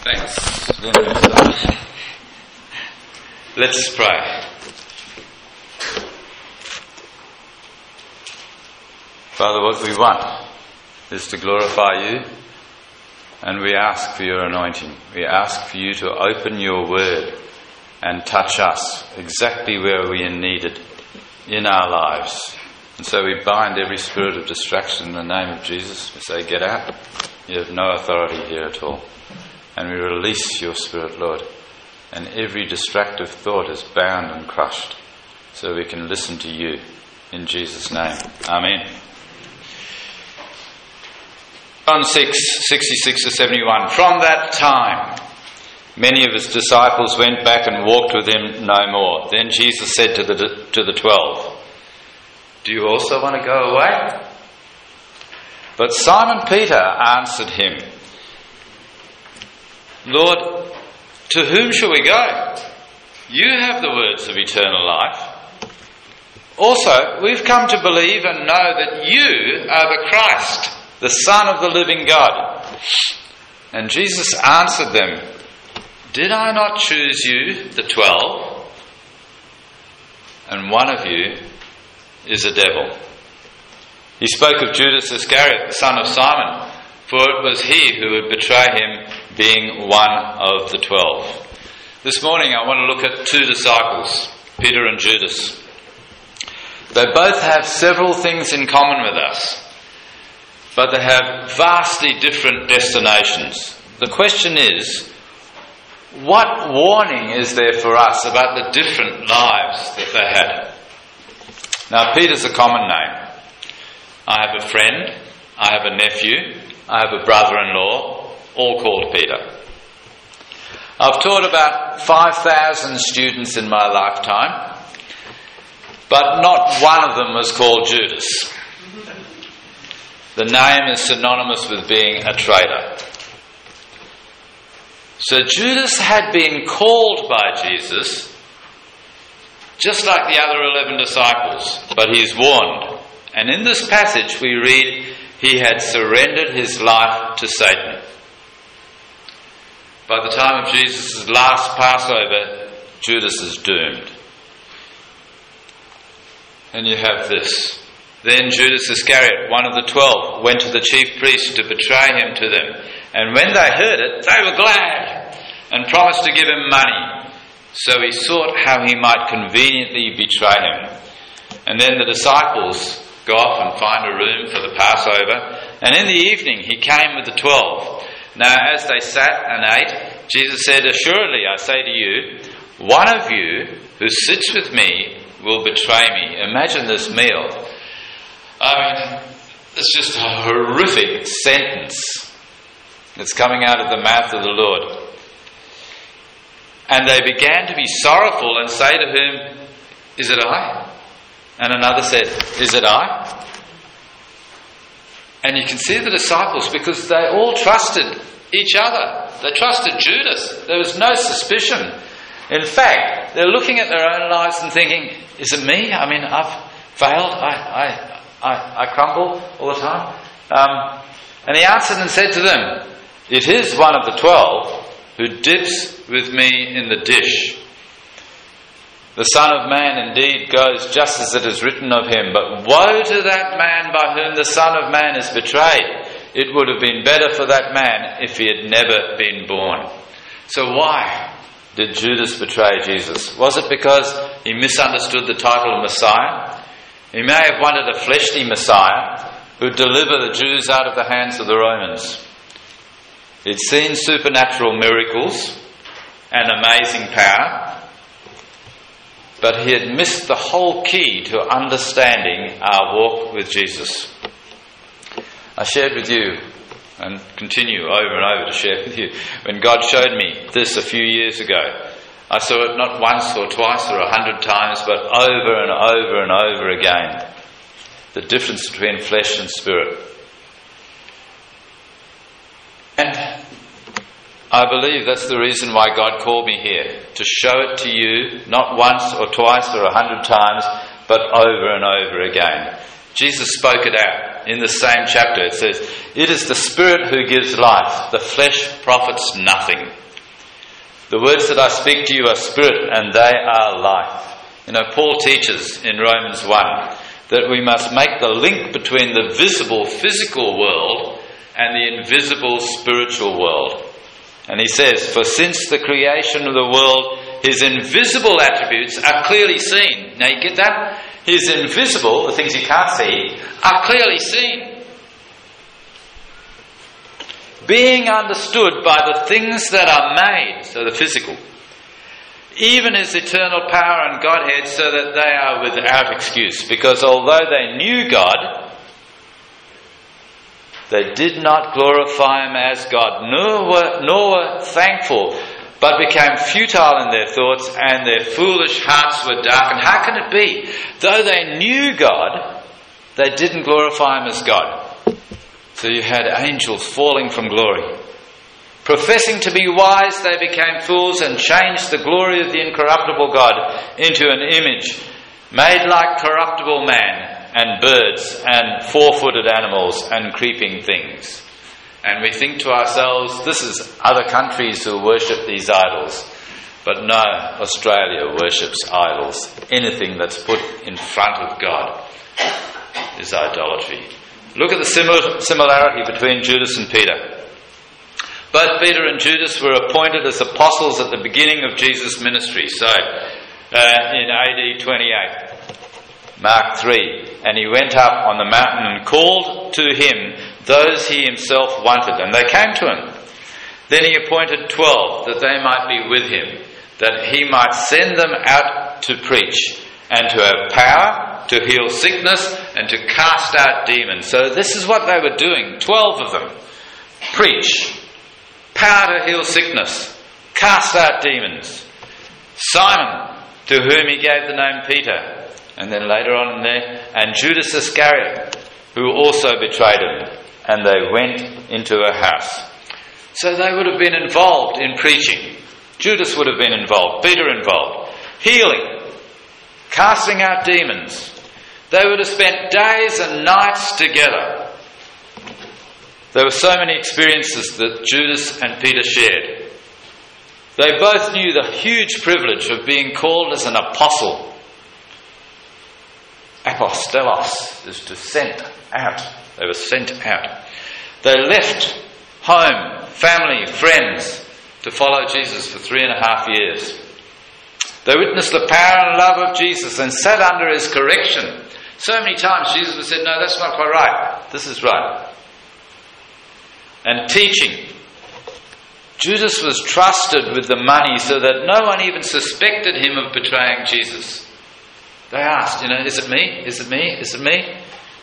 Thanks. Let's pray. Father, what we want is to glorify you, and we ask for your anointing. We ask for you to open your word and touch us exactly where we are needed in our lives. And so we bind every spirit of distraction in the name of Jesus. We say, get out. You have no authority here at all. And we release your spirit, Lord. And every distractive thought is bound and crushed so we can listen to you. In Jesus' name. Amen. John 6, 66 to 71. From that time, many of his disciples went back and walked with him no more. Then Jesus said to the 12, do you also want to go away? But Simon Peter answered him, Lord, to whom shall we go? You have the words of eternal life. Also, we've come to believe and know that you are the Christ, the Son of the living God. And Jesus answered them, did I not choose you, the 12? And one of you is a devil. He spoke of Judas Iscariot, the son of Simon, for it was he who would betray him, being one of the 12. This morning I want to look at two disciples, Peter and Judas. They both have several things in common with us, but they have vastly different destinations. The question is, what warning is there for us about the different lives that they had? Now, Peter's a common name. I have a friend, I have a nephew, I have a brother-in-law, all called Peter. I've taught about 5,000 students in my lifetime, but not one of them was called Judas. The name is synonymous with being a traitor. So Judas had been called by Jesus, just like the other 11 disciples, but he's warned. And in this passage we read he had surrendered his life to Satan. By the time of Jesus' last Passover, Judas is doomed. And you have this. Then Judas Iscariot, one of the 12, went to the chief priests to betray him to them. And when they heard it, they were glad and promised to give him money. So he sought how he might conveniently betray him. And then the disciples go off and find a room for the Passover. And in the evening he came with the 12. Now as they sat and ate, Jesus said, assuredly I say to you, one of you who sits with me will betray me. Imagine this meal. I mean, it's just a horrific sentence that's coming out of the mouth of the Lord. And they began to be sorrowful and say to him, is it I? And another said, is it I? And you can see the disciples, because they all trusted each other. They trusted Judas. There was no suspicion. In fact, they're looking at their own lives and thinking, is it me? I mean, I've failed. I crumble all the time. And he answered and said to them, it is one of the 12 who dips with me in the dish. The Son of Man indeed goes just as it is written of him, but woe to that man by whom the Son of Man is betrayed. It would have been better for that man if he had never been born. So why did Judas betray Jesus? Was it because he misunderstood the title of Messiah? He may have wanted a fleshly Messiah who would deliver the Jews out of the hands of the Romans. He'd seen supernatural miracles and amazing power, but he had missed the whole key to understanding our walk with Jesus. I shared with you, and continue over and over to share with you, when God showed me this a few years ago. I saw it not once or twice or 100 times, but over and over and over again. The difference between flesh and spirit. And I believe that's the reason why God called me here, to show it to you, not once or twice or 100 times, but over and over again. Jesus spoke it out. in the same chapter. It says, "It is the Spirit who gives life. The flesh profits nothing. The words that I speak to you are spirit and they are life." Paul teaches in Romans 1 that we must make the link between the visible physical world and the invisible spiritual world. And he says, "For since the creation of the world, his invisible attributes are clearly seen." Now you get that? His invisible, the things you can't see, are clearly seen, being understood by the things that are made, so the physical, even his eternal power and Godhead, so that they are without excuse. Because although they knew God, they did not glorify him as God, nor were thankful, but became futile in their thoughts, and their foolish hearts were darkened. How can it be? Though they knew God, they didn't glorify him as God. So you had angels falling from glory. Professing to be wise, they became fools and changed the glory of the incorruptible God into an image made like corruptible man and birds and four-footed animals and creeping things. And we think to ourselves, this is other countries who worship these idols. But no, Australia worships idols. Anything that's put in front of God is idolatry. Look at the similarity between Judas and Peter. Both Peter and Judas were appointed as apostles at the beginning of Jesus' ministry. So, in AD 28, Mark 3, "And he went up on the mountain and called to him those he himself wanted, and they came to him. Then he appointed 12 that they might be with him, that he might send them out to preach, and to have power to heal sickness and to cast out demons." So this is what they were doing, 12 of them. Preach, power to heal sickness, cast out demons. Simon, to whom he gave the name Peter, and then later on in there, and Judas Iscariot, who also betrayed him. And they went into a house. So they would have been involved in preaching. Judas would have been involved, Peter involved. Healing, casting out demons. They would have spent days and nights together. There were so many experiences that Judas and Peter shared. They both knew the huge privilege of being called as an apostle. Apostelos is to send out. They were sent out. They left home, family, friends to follow Jesus for 3.5 years. They witnessed the power and love of Jesus and sat under his correction. So many times Jesus would say, "No, that's not quite right. This is right." And teaching. Judas was trusted with the money so that no one even suspected him of betraying Jesus. They asked, "Is it me? Is it me? Is it me?"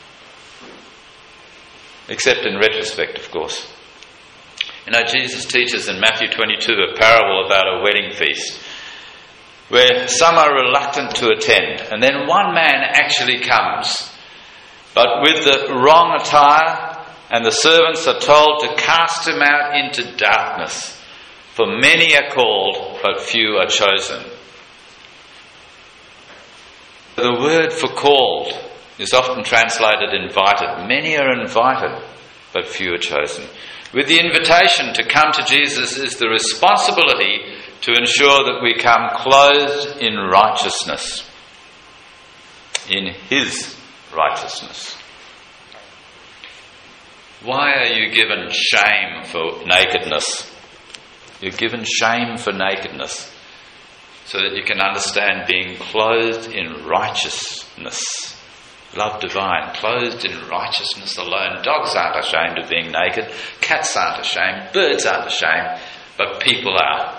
Except in retrospect, of course. Jesus teaches in Matthew 22 a parable about a wedding feast where some are reluctant to attend, and then one man actually comes, but with the wrong attire, and the servants are told to cast him out into darkness. For many are called, but few are chosen. The word for called is often translated invited. Many are invited, but few are chosen. With the invitation to come to Jesus is the responsibility to ensure that we come clothed in righteousness, in his righteousness. Why are you given shame for nakedness? You're given shame for nakedness so that you can understand being clothed in righteousness. Love divine, clothed in righteousness alone. Dogs aren't ashamed of being naked. Cats aren't ashamed. Birds aren't ashamed. But people are.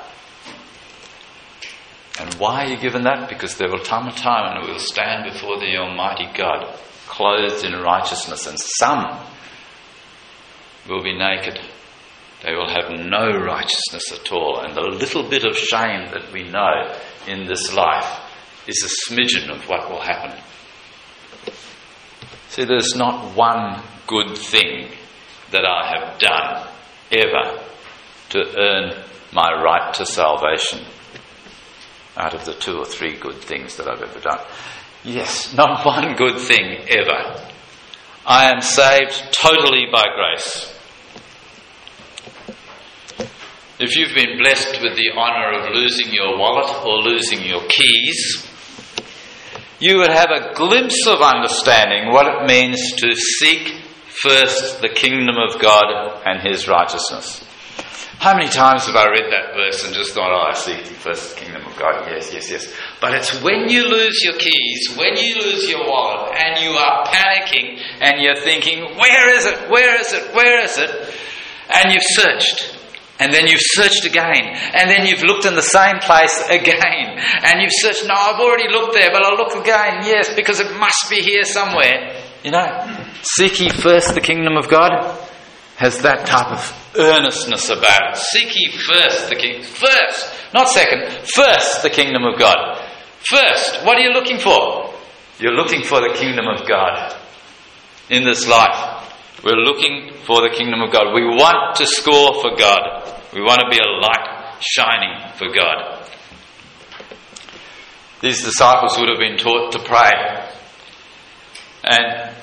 And why are you given that? Because there will come a time when we will stand before the Almighty God, clothed in righteousness, and some will be naked. They will have no righteousness at all. And the little bit of shame that we know in this life is a smidgen of what will happen. See, there's not one good thing that I have done ever to earn my right to salvation out of the 2 or 3 good things that I've ever done. Yes, not one good thing ever. I am saved totally by grace. If you've been blessed with the honour of losing your wallet or losing your keys, you would have a glimpse of understanding what it means to seek first the kingdom of God and His righteousness. How many times have I read that verse and just thought, I seek first the kingdom of God? Yes. But it's when you lose your keys, when you lose your wallet, and you are panicking and you're thinking, where is it? And you've searched. And then you've searched again. And then you've looked in the same place again. And you've searched, no, I've already looked there, but I'll look again. Yes, because it must be here somewhere. Seek ye first the kingdom of God has that type of earnestness about it. Seek ye first the kingdom. First, not second. First the kingdom of God. First, what are you looking for? You're looking for the kingdom of God in this life. We're looking for the kingdom of God. We want to score for God. We want to be a light shining for God. These disciples would have been taught to pray. And,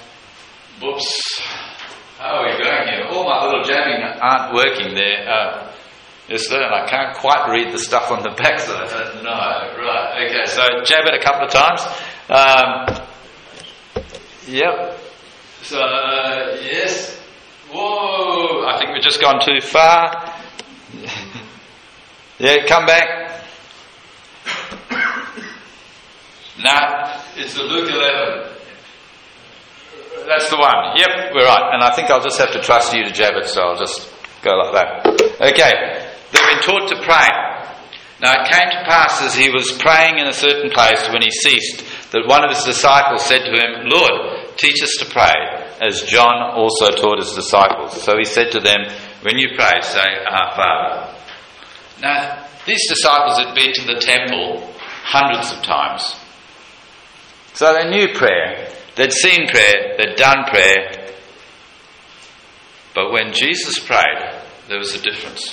how are we going here? All my little jabbing aren't working there. Yes, sir, and I can't quite read the stuff on the back, so I don't know. Right, okay, so jab it a couple of times. Yep. So, yes. Whoa, I think we've just gone too far. Yeah, come back. Nah, it's the Luke 11. That's the one. Yep, we're right. And I think I'll just have to trust you to jab it, so I'll just go like that. Okay, they've been taught to pray. Now it came to pass as he was praying in a certain place when he ceased, that one of his disciples said to him, Lord, teach us to pray, as John also taught his disciples. So he said to them, when you pray, say, Our Father. Now, these disciples had been to the temple hundreds of times. So they knew prayer. They'd seen prayer. They'd done prayer. But when Jesus prayed, there was a difference.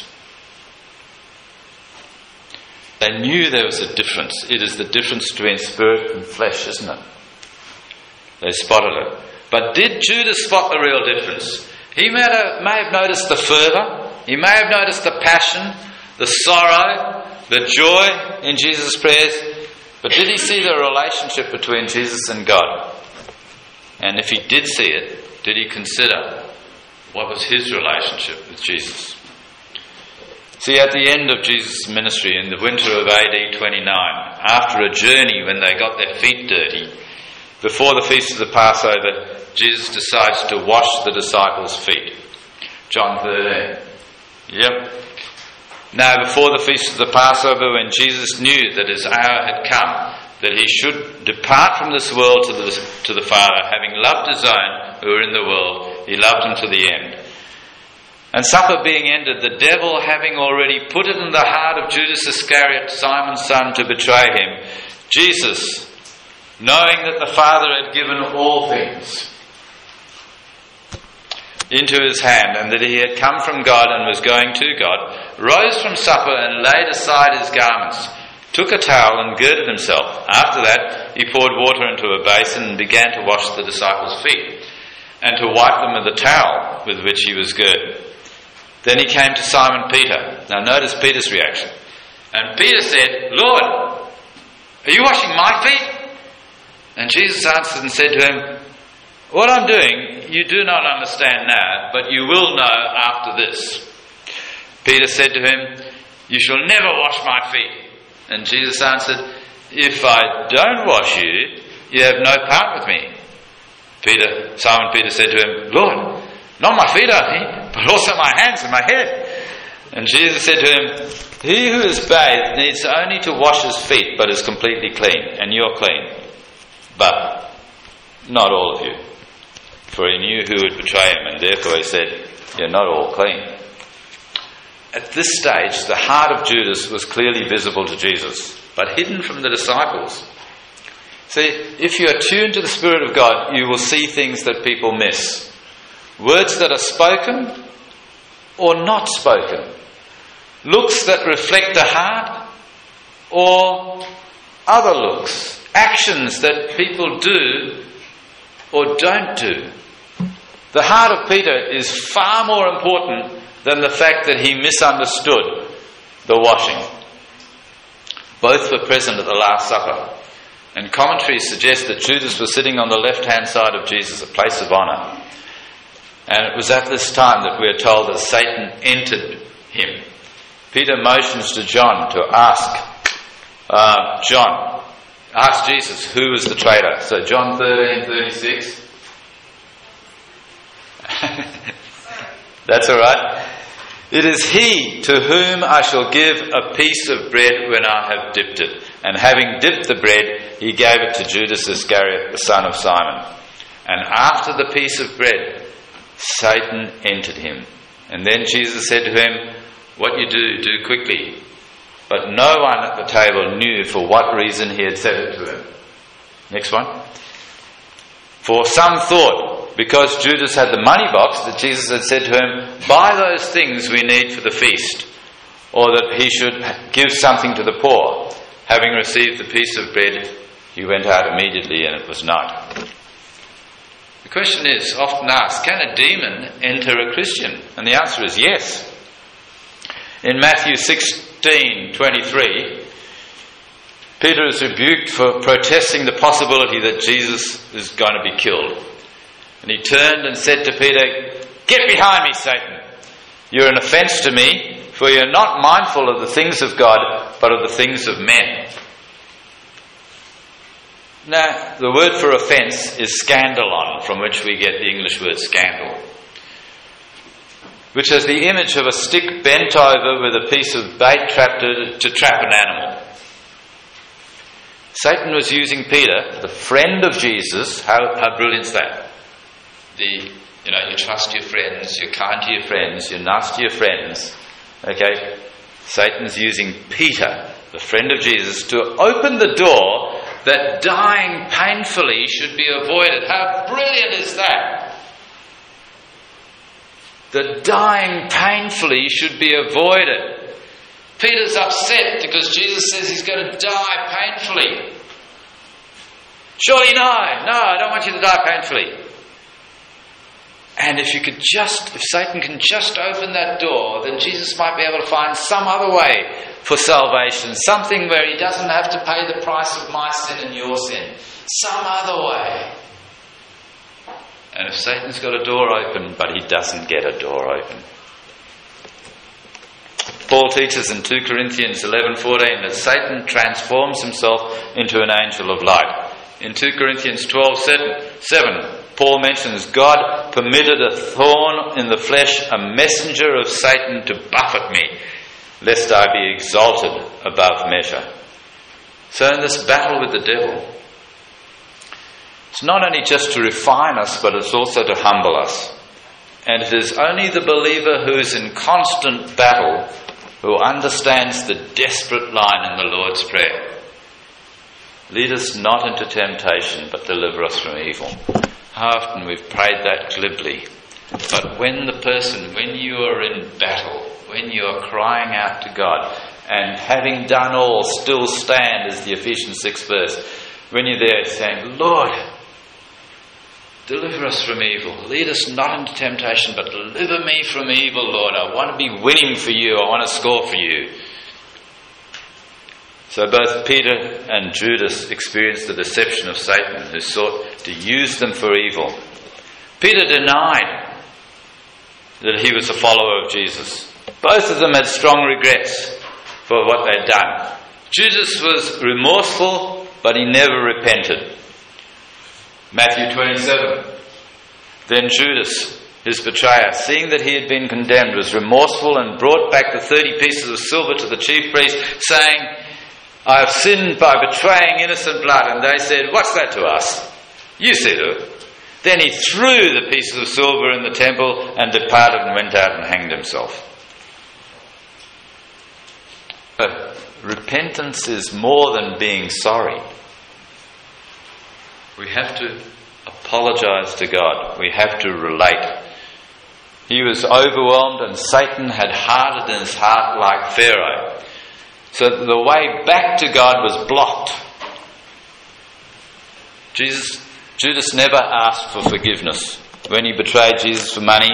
They knew there was a difference. It is the difference between spirit and flesh, isn't it? They spotted it. But did Judas spot the real difference? He may have noticed the fervour. He may have noticed the passion, the sorrow, the joy in Jesus' prayers. But did he see the relationship between Jesus and God? And if he did see it, did he consider what was his relationship with Jesus? See, at the end of Jesus' ministry in the winter of AD 29, after a journey when they got their feet dirty, before the feast of the Passover, Jesus decides to wash the disciples' feet. John 13. Yep. Now, before the feast of the Passover, when Jesus knew that his hour had come, that he should depart from this world to the Father, having loved his own who were in the world, he loved them to the end. And supper being ended, the devil having already put it in the heart of Judas Iscariot, Simon's son, to betray him, Jesus, knowing that the Father had given all things into his hand, and that he had come from God and was going to God, rose from supper and laid aside his garments, took a towel and girded himself. After that, he poured water into a basin and began to wash the disciples' feet, and to wipe them with the towel with which he was girded. Then he came to Simon Peter. Now notice Peter's reaction. And Peter said, Lord, are you washing my feet? And Jesus answered and said to him, what I'm doing you do not understand now, but you will know after this. Peter said to him, you shall never wash my feet. And Jesus answered, if I don't wash you, you have no part with me. Simon Peter said to him, Lord, not my feet only, but also my hands and my head. And Jesus said to him, he who is bathed needs only to wash his feet, but is completely clean, and you're clean. But not all of you. For he knew who would betray him, and therefore he said, you're not all clean. At this stage, the heart of Judas was clearly visible to Jesus, but hidden from the disciples. See, if you are tuned to the Spirit of God, you will see things that people miss. Words that are spoken or not spoken. Looks that reflect the heart or other looks. Actions that people do or don't do. The heart of Peter is far more important than the fact that he misunderstood the washing. Both were present at the Last Supper, and commentaries suggest that Judas was sitting on the left-hand side of Jesus, a place of honour. And it was at this time that we are told that Satan entered him. Peter motions to John to ask Jesus, who was the traitor? So John 13:36. That's all right. It is he to whom I shall give a piece of bread when I have dipped it. And having dipped the bread, he gave it to Judas Iscariot, the son of Simon. And after the piece of bread, Satan entered him. And then Jesus said to him, what you do, do quickly. But no one at the table knew for what reason he had said it to him. Next one. For some thought, because Judas had the money box, that Jesus had said to him, buy those things we need for the feast, or that he should give something to the poor. Having received the piece of bread, he went out immediately, and it was night. The question is often asked, can a demon enter a Christian? And the answer is yes. In Matthew 16:23, Peter is rebuked for protesting the possibility that Jesus is going to be killed. And he turned and said to Peter, get behind me, Satan. You're an offence to me, for you're not mindful of the things of God, but of the things of men. Now, the word for offence is scandalon, from which we get the English word scandal, which has the image of a stick bent over with a piece of bait trapped to trap an animal. Satan was using Peter, the friend of Jesus. How brilliant is that? You trust your friends, you're kind to your friends, you're nice to your friends. Okay? Satan's using Peter, the friend of Jesus, to open the door that dying painfully should be avoided. How brilliant is that? That dying painfully should be avoided. Peter's upset because Jesus says he's going to die painfully. Surely no, I don't want you to die painfully. And if Satan can just open that door, then Jesus might be able to find some other way for salvation, something where he doesn't have to pay the price of my sin and your sin, some other way. And if Satan's got a door open, but he doesn't get a door open. Paul teaches in 2 Corinthians 11:14 that Satan transforms himself into an angel of light. In 2 Corinthians 12:7, Paul mentions God permitted a thorn in the flesh, a messenger of Satan, to buffet me, lest I be exalted above measure. So in this battle with the devil, it's not only just to refine us, but it's also to humble us. And it is only the believer who is in constant battle who understands the desperate line in the Lord's Prayer. Lead us not into temptation, but deliver us from evil. How often we've prayed that glibly. But when you are in battle, when you are crying out to God, and having done all, still stand, as the Ephesians 6 verse, when you're there saying, Lord, deliver us from evil. Lead us not into temptation, but deliver me from evil, Lord. I want to be winning for you. I want to score for you. So both Peter and Judas experienced the deception of Satan, who sought to use them for evil. Peter denied that he was a follower of Jesus. Both of them had strong regrets for what they'd done. Judas was remorseful, but he never repented. Matthew 27. Then Judas, his betrayer, seeing that he had been condemned, was remorseful and brought back the 30 pieces of silver to the chief priest, saying, I have sinned by betraying innocent blood. And they said, what's that to us? You see to it. Then he threw the pieces of silver in the temple and departed and went out and hanged himself. But repentance is more than being sorry. We have to apologize to God. We have to relate. He was overwhelmed, and Satan had hardened his heart like Pharaoh. So the way back to God was blocked. Judas never asked for forgiveness. when he betrayed Jesus for money?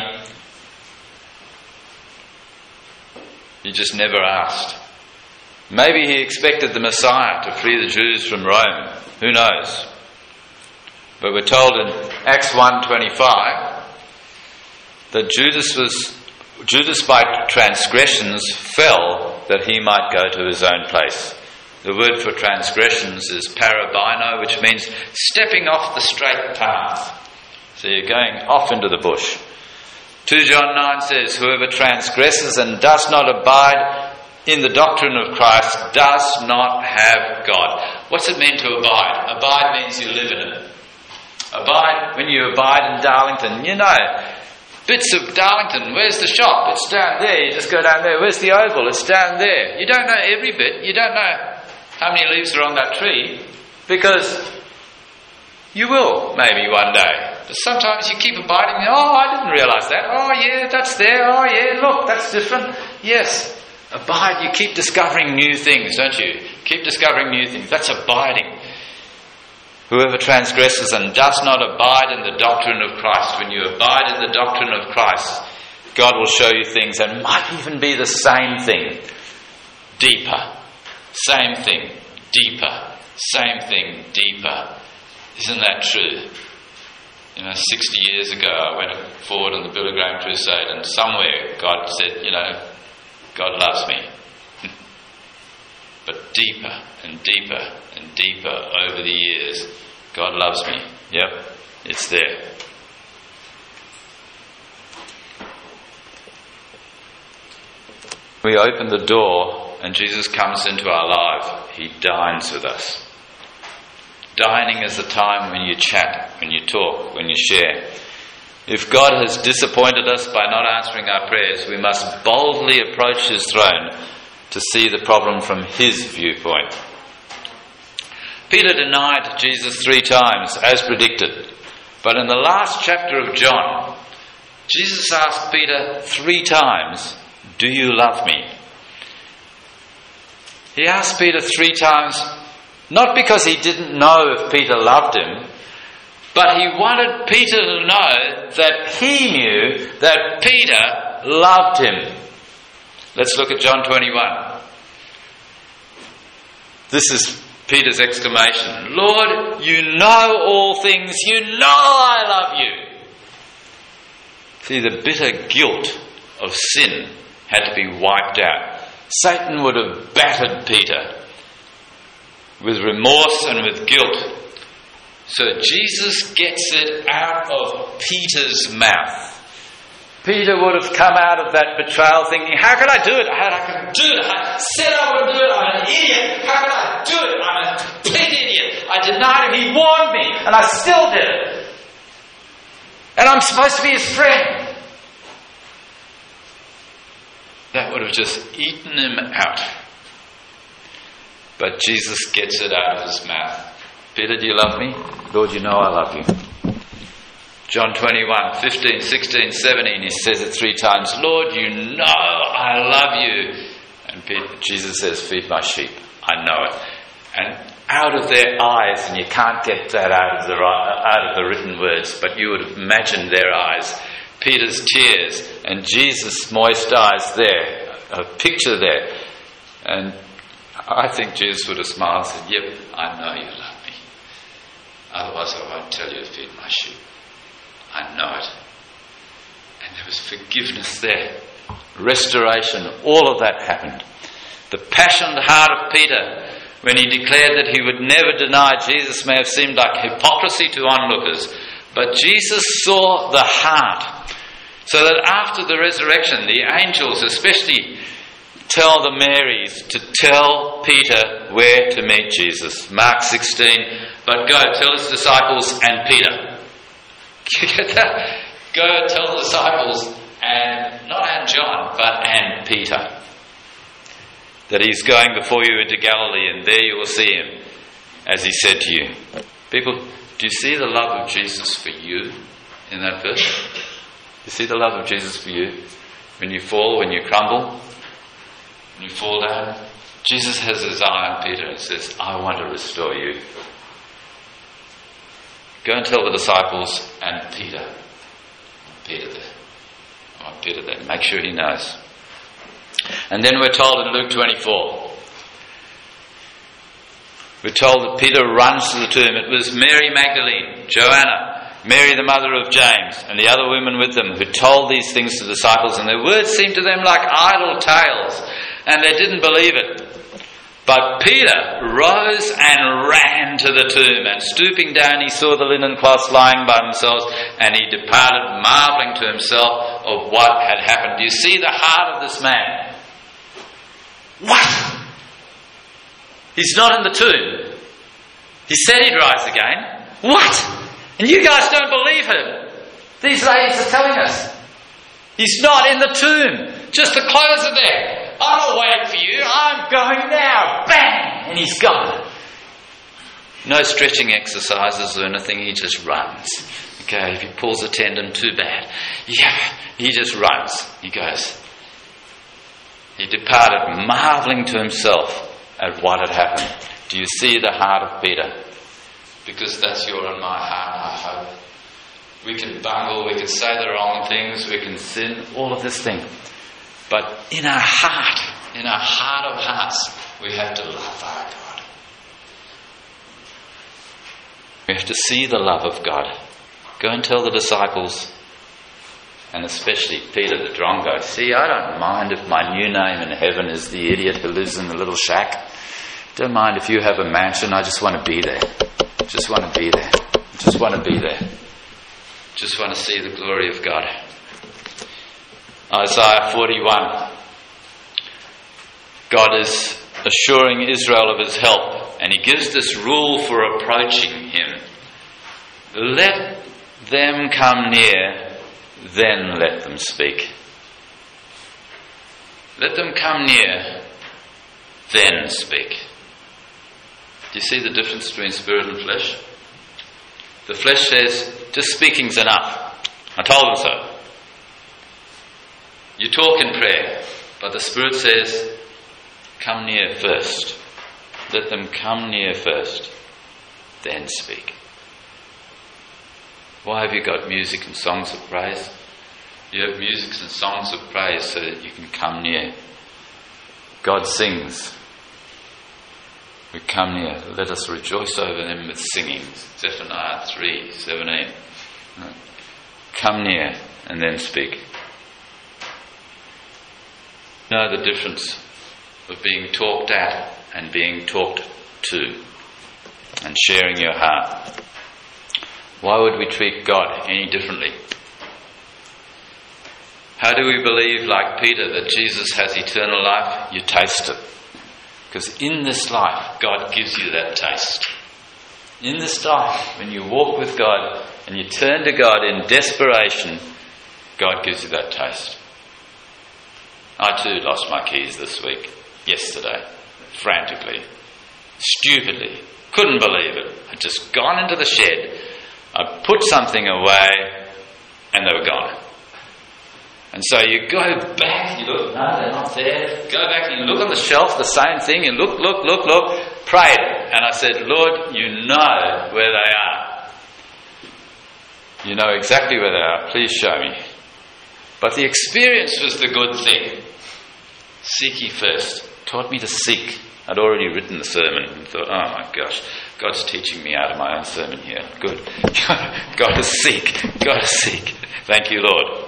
He just never asked. Maybe he expected the Messiah to free the Jews from Rome. Who knows? But we're told in Acts 1:25 that Judas by transgressions fell that he might go to his own place. The word for transgressions is parabino, which means stepping off the straight path. So you're going off into the bush. 2 John 9 says, whoever transgresses and does not abide in the doctrine of Christ does not have God. What's it mean to abide? Abide means you live in it. Abide, when you abide in Darlington, you know, bits of Darlington, where's the shop? It's down there, you just go down there. Where's the oval? It's down there. You don't know every bit. You don't know how many leaves are on that tree, because you will, maybe one day. But sometimes you keep abiding. Oh, I didn't realise that. Oh, yeah, that's there. Oh, yeah, look, that's different. Yes, abide. You keep discovering new things, don't you? Keep discovering new things. That's abiding. Whoever transgresses and does not abide in the doctrine of Christ, when you abide in the doctrine of Christ, God will show you things that might even be the same thing, deeper. Same thing, deeper. Same thing, deeper. Isn't that true? 60 years ago I went forward on the Billy Graham crusade, and somewhere God said, God loves me. But deeper and deeper and deeper over the years, God loves me. Yep, it's there. We open the door and Jesus comes into our life. He dines with us. Dining is the time when you chat, when you talk, when you share. If God has disappointed us by not answering our prayers, we must boldly approach His throne to see the problem from His viewpoint. Peter denied Jesus 3 times, as predicted. But in the last chapter of John, Jesus asked Peter 3 times, "Do you love me?" He asked Peter 3 times, not because he didn't know if Peter loved him, but he wanted Peter to know that he knew that Peter loved him. Let's look at John 21. This is Peter's exclamation. "Lord, you know all things. You know I love you." See, the bitter guilt of sin had to be wiped out. Satan would have battered Peter with remorse and with guilt. So Jesus gets it out of Peter's mouth. Peter would have come out of that betrayal thinking, how could I do it? I can do it. I said I would do it. I'm an idiot. How could I do it? I'm a complete idiot. I denied him. He warned me. And I still did it. And I'm supposed to be his friend. That would have just eaten him out. But Jesus gets it out of his mouth. Peter, do you love me? Lord, you know I love you. John 21, 15, 16, 17, he says it 3 times. Lord, you know I love you. And Jesus says, feed my sheep. I know it. And out of their eyes, and you can't get that out of the written words, but you would have imagined their eyes, Peter's tears and Jesus' moist eyes there, a picture there. And I think Jesus would have smiled and said, yep, I know you love me. Otherwise I won't tell you to feed my sheep. I know it. And there was forgiveness there. Restoration. All of that happened. The passionate heart of Peter, when he declared that he would never deny Jesus, may have seemed like hypocrisy to onlookers. But Jesus saw the heart. So that after the resurrection, the angels especially tell the Marys to tell Peter where to meet Jesus. Mark 16, but go tell his disciples and Peter. You get that? Go tell the disciples and, not and John, but and Peter, that he's going before you into Galilee and there you will see him, as he said to you. People, do you see the love of Jesus for you in that verse? You see the love of Jesus for you? When you fall, when you crumble, when you fall down, Jesus has his eye on Peter and says, I want to restore you. Go and tell the disciples and Peter. Peter there. I want Peter there. Make sure he knows. And then we're told in Luke 24, we're told that Peter runs to the tomb. It was Mary Magdalene, Joanna, Mary the mother of James, and the other women with them who told these things to the disciples, and their words seemed to them like idle tales, and they didn't believe it. But Peter rose and ran to the tomb, and stooping down he saw the linen cloths lying by themselves, and he departed, marvelling to himself of what had happened. Do you see the heart of this man? What? He's not in the tomb. He said he'd rise again. What? And you guys don't believe him. These ladies are telling us. He's not in the tomb. Just the clothes are there. I'm not waiting for you. I'm going now. Bang! And he's gone. No stretching exercises or anything. He just runs. Okay, if he pulls a tendon, too bad. Yeah, he just runs. He goes. He departed, marvelling to himself at what had happened. Do you see the heart of Peter? Because that's your and my heart, I hope. We can bungle, we can say the wrong things, we can sin, all of this thing. But in our heart of hearts, we have to love our God. We have to see the love of God. Go and tell the disciples, and especially Peter the drongo, see, I don't mind if my new name in heaven is the idiot who lives in the little shack. Don't mind if you have a mansion, I just want to be there. Just want to be there. Just want to be there. Just want to see the glory of God. Isaiah 41. God is assuring Israel of his help, and he gives this rule for approaching him. Let them come near, then let them speak. Let them come near, then speak. Do you see the difference between spirit and flesh? The flesh says, just speaking's enough. I told them so. You talk in prayer, but the Spirit says, come near first. Let them come near first, then speak. Why have you got music and songs of praise? You have music and songs of praise so that you can come near. God sings. We come near. Let us rejoice over them with singing. Zephaniah 3:17. Come near and then speak. Know the difference of being talked at and being talked to, and sharing your heart. Why would we treat God any differently? How do we believe, like Peter, that Jesus has eternal life? You taste it. Because in this life, God gives you that taste. In this life, when you walk with God and you turn to God in desperation, God gives you that taste. I too lost my keys yesterday, frantically, stupidly, couldn't believe it. I'd just gone into the shed, I put something away, and they were gone. And so you go back, you look, no, they're not there. Go back and you look on the shelf, the same thing, you look, prayed. And I said, Lord, you know where they are. You know exactly where they are. Please show me. But the experience was the good thing. Seek ye first. Taught me to seek. I'd already written the sermon and thought, oh my gosh, God's teaching me out of my own sermon here. Good. Got to seek. Got to seek. Thank you, Lord.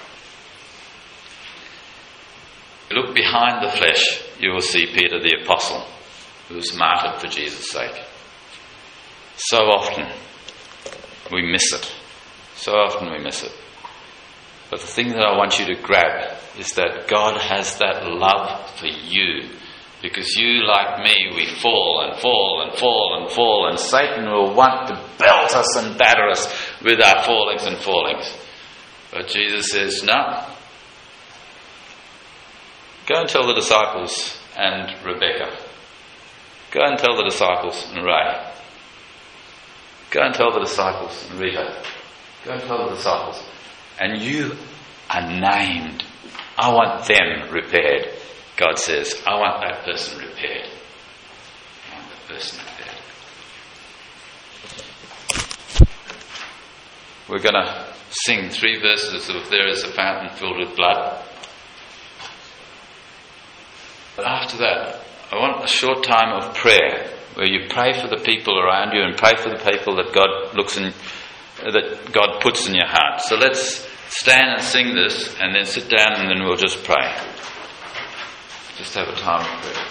Look behind the flesh, you will see Peter the Apostle, who was martyred for Jesus' sake. So often we miss it. So often we miss it. But the thing that I want you to grab is that God has that love for you. Because you, like me, we fall and fall and fall and fall, and Satan will want to belt us and batter us with our fallings and fallings. But Jesus says, no. Go and tell the disciples and Rebecca. Go and tell the disciples and Ray. Go and tell the disciples and Rita. Go and tell the disciples. And you are named. I want them repaired. God says, I want that person repaired. I want that person repaired. We're going to sing 3 verses of There is a Fountain Filled with Blood. But after that, I want a short time of prayer where you pray for the people around you and pray for the people that God puts in your heart. So let's stand and sing this and then sit down and then we'll just pray. Just have a time of prayer.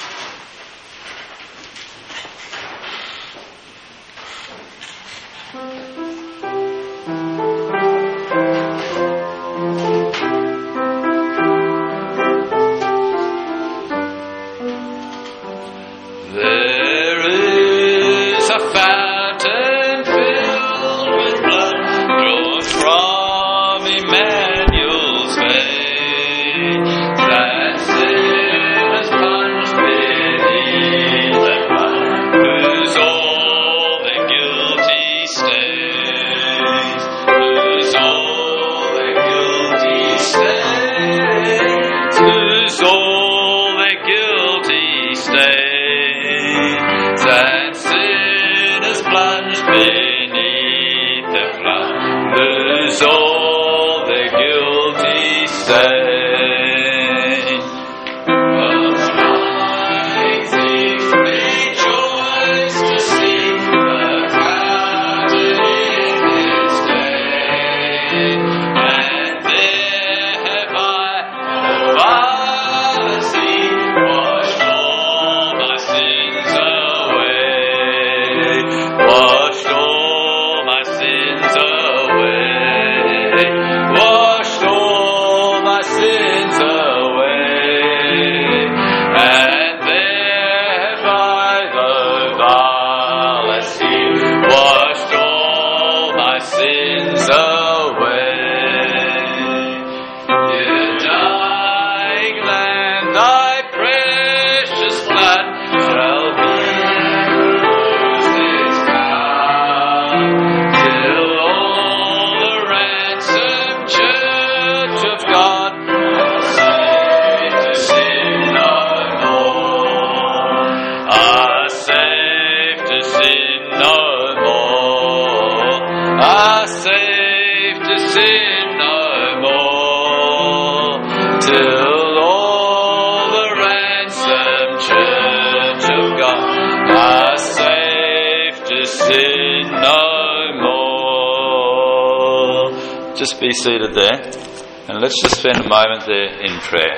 Just be seated there and let's just spend a moment there in prayer.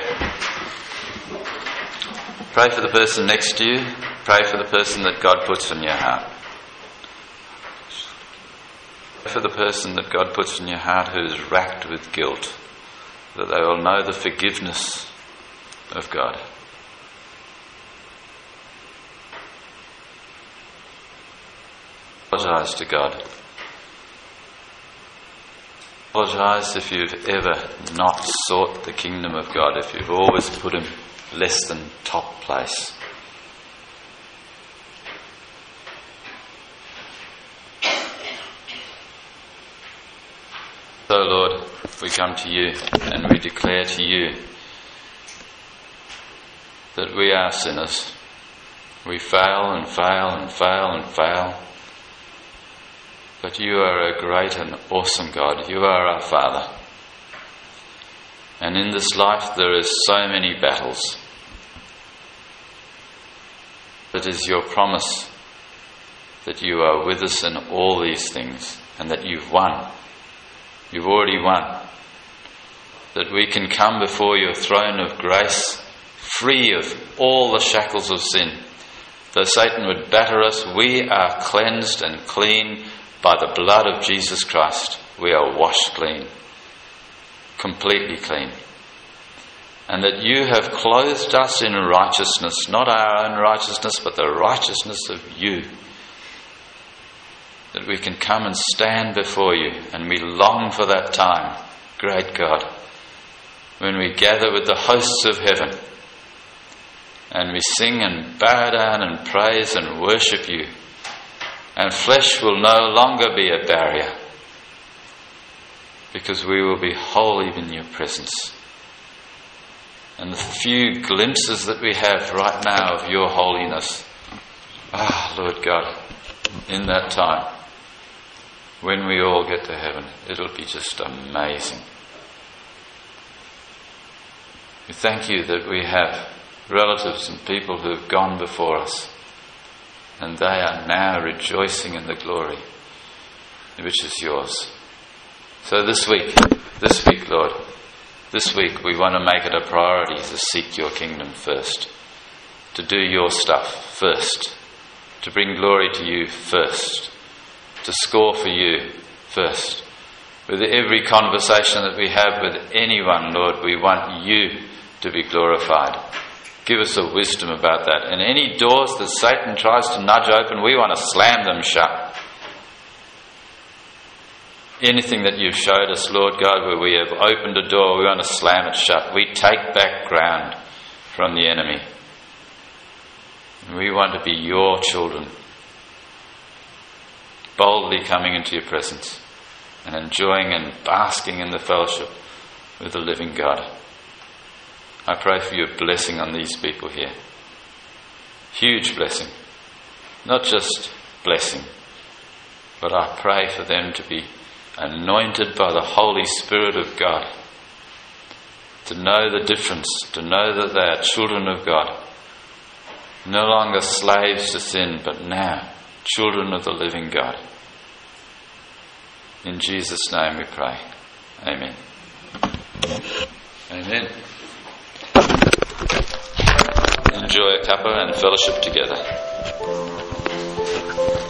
Pray for the person next to you. Pray for the person that God puts in your heart. Pray for the person that God puts in your heart who is racked with guilt, that they will know the forgiveness of God. Apologize to God. Apologize if you've ever not sought the kingdom of God, if you've always put him less than top place. So Lord, we come to you and we declare to you that we are sinners. We fail and fail and fail and fail. But you are a great and awesome God. You are our Father. And in this life there is so many battles. It is your promise that you are with us in all these things and that you've won. You've already won. That we can come before your throne of grace free of all the shackles of sin. Though Satan would batter us, we are cleansed and clean by the blood of Jesus Christ. We are washed clean, completely clean. And that you have clothed us in righteousness, not our own righteousness, but the righteousness of you. That we can come and stand before you, and we long for that time, great God, when we gather with the hosts of heaven, and we sing and bow down and praise and worship you. And flesh will no longer be a barrier, because we will be holy in your presence. And the few glimpses that we have right now of your holiness, Lord God, in that time, when we all get to heaven, it'll be just amazing. We thank you that we have relatives and people who have gone before us, and they are now rejoicing in the glory which is yours. So this week, Lord, this week we want to make it a priority to seek your kingdom first, to do your stuff first, to bring glory to you first, to score for you first. With every conversation that we have with anyone, Lord, we want you to be glorified. Give us a wisdom about that. And any doors that Satan tries to nudge open, we want to slam them shut. Anything that you've showed us, Lord God, where we have opened a door, we want to slam it shut. We take back ground from the enemy. And we want to be your children, boldly coming into your presence and enjoying and basking in the fellowship with the living God. I pray for your blessing on these people here. Huge blessing. Not just blessing, but I pray for them to be anointed by the Holy Spirit of God, to know the difference, to know that they are children of God, no longer slaves to sin, but now children of the living God. In Jesus' name we pray. Amen. Amen. Enjoy a cuppa and fellowship together.